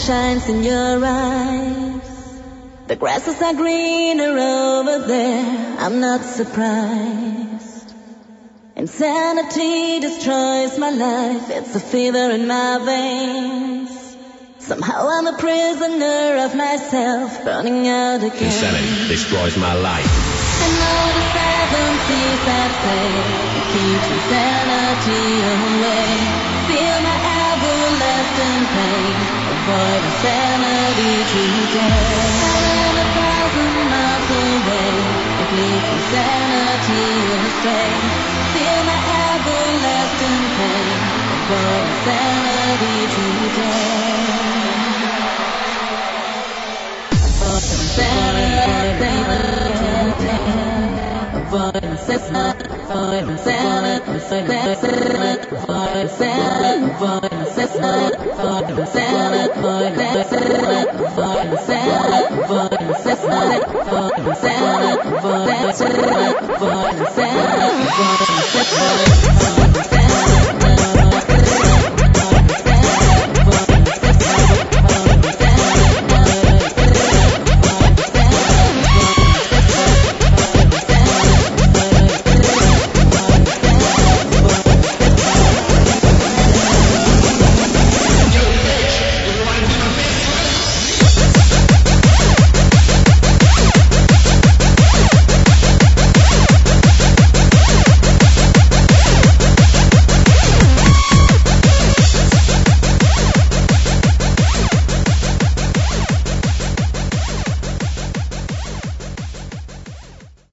shines in your eyes. The grasses are greener over there, I'm not surprised. Insanity destroys my life, it's a fever in my veins. Somehow I'm a prisoner of myself, burning out again. Insanity destroys my life. I know the seven seas that say it keeps insanity away. Feel my everlasting pain, avoid insanity today. I am 1,000 miles away, it leads insanity astray. Feel my everlasting pain, avoid insanity today. Avoid